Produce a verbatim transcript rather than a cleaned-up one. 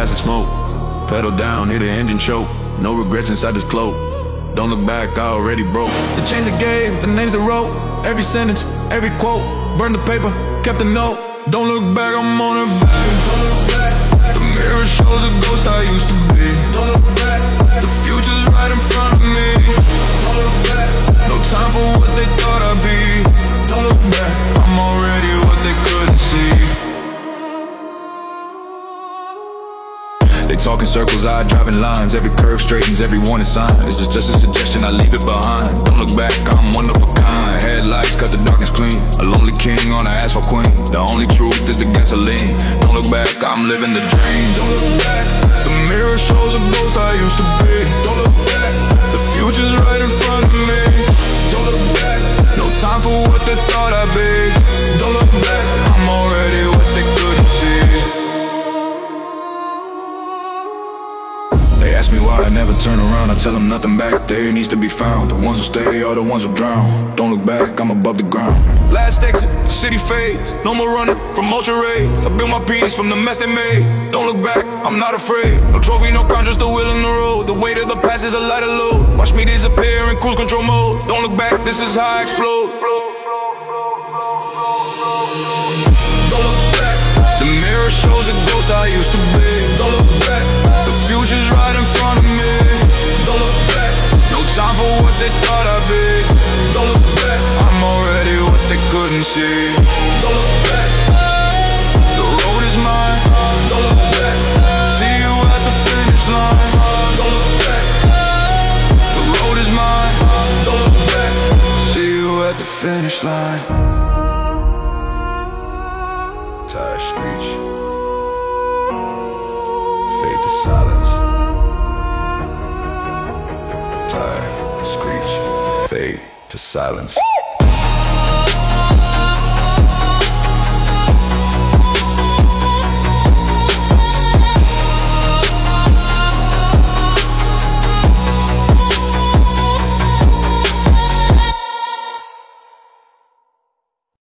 pass the smoke. Pedal down, hear the engine choke. No regrets inside this cloak. Don't look back, I already broke. The chains I gave, the names that wrote. Every sentence, every quote. Burned the paper, kept the note. Don't look back, I'm on her back. Don't look back. The mirror shows a ghost I used to be. Don't look back. The future's right in front of me. Don't look back. No time for what they thought I'd be. Don't look back. I'm already what they couldn't see. They talk in circles, I drive in lines. Every curve straightens, every warning sign. This is just a suggestion, I leave it behind. Don't look back, I'm one of a kind. Headlights cut the darkness clean. A lonely king on an asphalt queen. The only truth is the gasoline. Don't look back, I'm living the dream. Don't look back. The mirror shows a ghost I used to be. Don't look back. The future's right in front of me. Don't look back. No time for what they thought I'd be. Don't look back, I'm already what they couldn't see. They ask me why I never turn around. I tell them nothing back there needs to be found. The ones who stay are the ones who drown. Don't look back, I'm above the ground. Last exit, the city fades. No more running from ultra raids. I built my peace from the mess they made. Don't look back, I'm not afraid. No trophy, no crown, just the wheel in the road. The weight of the past is a lighter load. Watch me disappear in cruise control mode. Don't look back, this is how I explode. Don't look back. The mirror shows a ghost I used to be. Don't look back. The future's right in front of me. Don't look back. No time for what they thought I'd be. Don't look back. I'm already what they couldn't see. Don't look back. The road is mine. Don't look back. See you at the finish line. Don't look back. The road is mine. Don't look back. See you at the finish line. Tire screech. Fade to silence. Tire screech. Fade to silence.